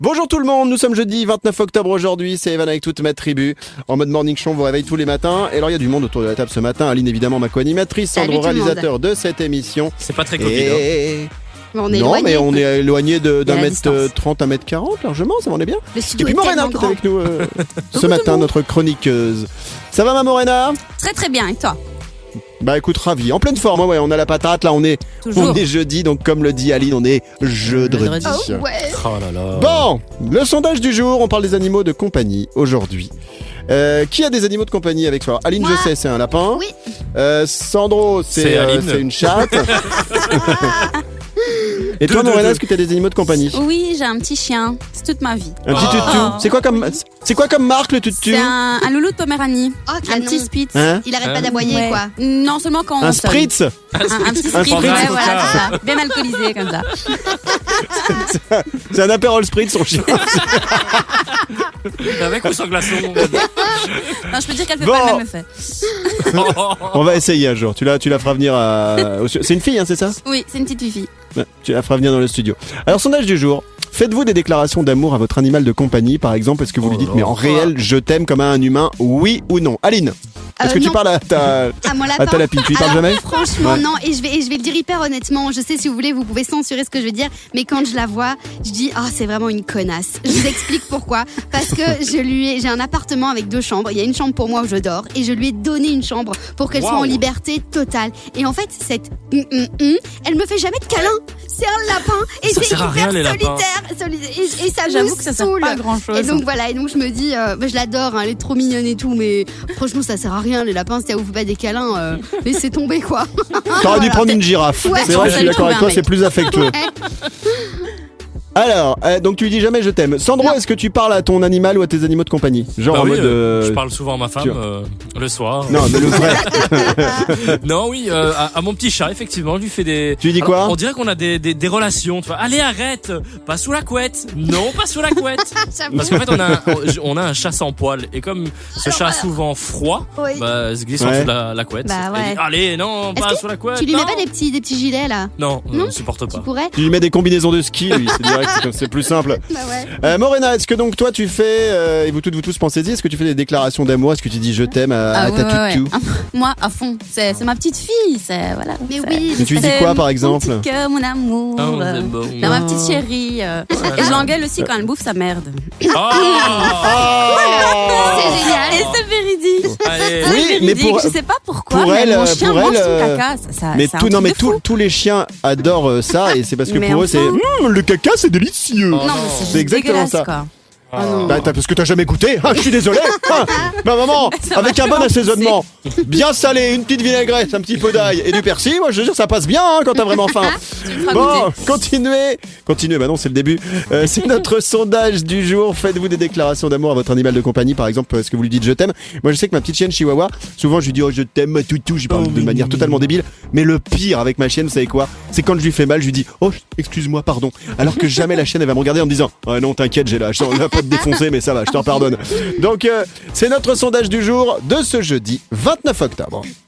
Bonjour tout le monde, nous sommes jeudi 29 octobre aujourd'hui, c'est Evan avec toute ma tribu. En mode morning show, on vous réveille tous les matins. Et alors il y a du monde autour de la table ce matin. Aline évidemment, ma co-animatrice, Sandro, réalisateur de cette émission. C'est pas très Covid. On est éloigné. Mais on est éloigné d'un mètre 30 à 1m40 largement, ça m'en est bien. Et puis Morena qui est avec nous ce matin, notre chroniqueuse. Ça va ma Morena ? Très très bien, et toi ? Bah écoute, ravi, en pleine forme, ouais, on a la patate, là on est jeudi, donc comme le dit Aline, on est jeudi. Oh, ouais. Oh là là. Bon, le sondage du jour, on parle des animaux de compagnie aujourd'hui. Qui a des animaux de compagnie avec soi ? Aline, moi. je sais, c'est un lapin. Oui. Sandro, c'est une chatte. Et toi, Morena, est-ce que tu as des animaux de compagnie ? Oui, j'ai un petit chien, c'est toute ma vie. Un petit tutu. C'est quoi comme marque le tutu ? C'est un loulou de Poméranie, Oh, un petit Spitz. Hein ? Il arrête pas d'aboyer, Ouais. quoi. Non seulement quand on Un sonne. spritz ? Un petit Un Spitz, spritz, ouais, c'est voilà, ça. c'est ça. Bien alcoolisé comme ça. C'est un apérol spritz, son chien. Avec ou sans glaçon? Non, je peux dire qu'elle fait Bon. pas le même effet. On va essayer un jour. Tu la feras venir C'est une fille, hein, c'est ça ? Oui, c'est une petite fille. Ouais, tu la feras venir dans le studio. Alors, sondage du jour. Faites-vous des déclarations d'amour à votre animal de compagnie, par exemple ? Est-ce que vous lui dites, mais en réel, je t'aime comme à un humain, oui ou non ? Aline, est-ce que tu non. parles à ta Mon lapine ? Tu lui parles Alors, jamais ? Franchement, Ouais. non. Et je vais le dire hyper honnêtement. Je sais, si vous voulez, vous pouvez censurer ce que je vais dire. Mais quand je la vois, je dis, c'est vraiment une connasse. Je vous explique pourquoi. Parce que j'ai un appartement avec 2 chambres. Il y a une chambre pour moi où je dors. Et je lui ai donné une chambre pour qu'elle soit en liberté totale. Et en fait, cette elle me fait jamais de câlin. C'est un lapin. Et Ça c'est sert à hyper rien, les lapins. solitaire. Et ça J'avoue me que ça sert saoule. pas à grand chose. Et donc voilà, et donc je me dis, je l'adore, hein, elle est trop mignonne et tout, mais franchement ça sert à rien, les lapins, si ça vous fait pas des câlins, laissez tomber quoi. T'aurais dû prendre une girafe. Ouais. C'est vrai, je suis d'accord avec toi, c'est plus affectueux. Ouais. Alors, donc tu lui dis jamais je t'aime. Sandro, Non. est-ce que tu parles à ton animal ou à tes animaux de compagnie ? Genre Bah en oui, mode. je parle souvent à ma femme le soir. Non, mais le vrai. Non, oui, à mon petit chat, effectivement, je lui fais des. Tu lui dis quoi ? On dirait qu'on a des relations. Tu vois, allez, arrête, pas sous la couette. Non, pas sous la couette. Parce qu'en fait, on a un chat sans poil, et comme ce chat a souvent froid, Oui. bah, se glisse en Ouais. dessous de la couette. Bah ouais. Et dit, allez, non, Est-ce pas que sous la couette. Tu lui mets non. pas des petits gilets là? Non, Non, ne supporte Tu pas. pourrais? Tu lui mets des combinaisons de ski, lui, c'est direct, c'est plus simple. Bah ouais. Morena, est-ce que donc toi tu fais, et vous tous pensez-y, est-ce que tu fais des déclarations d'amour ? Est-ce que tu dis je t'aime à ta ouais. toutou ? Moi, à fond. C'est ma petite fille. C'est voilà. Mais c'est- oui, Mais tu lui dis c'est quoi par exemple ? Mon petit cœur, mon amour. Oh, c'est bon. C'est ma petite chérie. Et je l'engueule aussi quand elle bouffe sa merde. c'est génial. Et c'est véridique. Allez. Oui, C'est mais véridique. Je sais pas pourquoi, mais mon chien mange son caca. Mais c'est un tout, non, truc mais de fou. tous les chiens adorent ça, et c'est parce que Mais pour eux enfin. c'est le caca c'est délicieux. Non, mais C'est c'est exactement dégueulasse, ça. quoi. Ah non. Bah, parce que t'as jamais goûté, je suis désolé. Bah maman, Ça avec va un bon tellement assaisonnement, bien salé, une petite vinaigrette, un petit peu d'ail et du persil, moi je veux dire ça passe bien quand t'as vraiment faim. Tu me feras Bon, goûter. continuez, bah non c'est le début. C'est notre sondage du jour. Faites-vous des déclarations d'amour à votre animal de compagnie, par exemple, est-ce que vous lui dites je t'aime ? Moi je sais que ma petite chienne Chihuahua, souvent je lui dis je t'aime ma toutou, je parle de manière totalement débile, mais le pire avec ma chienne, vous savez quoi ? C'est quand je lui fais mal, je lui dis excuse-moi, pardon, alors que jamais la chienne elle va me regarder en me disant non t'inquiète, j'ai là, on va pas te défoncer mais ça va, je te pardonne. Donc c'est notre sondage du jour de ce jeudi 29 octobre.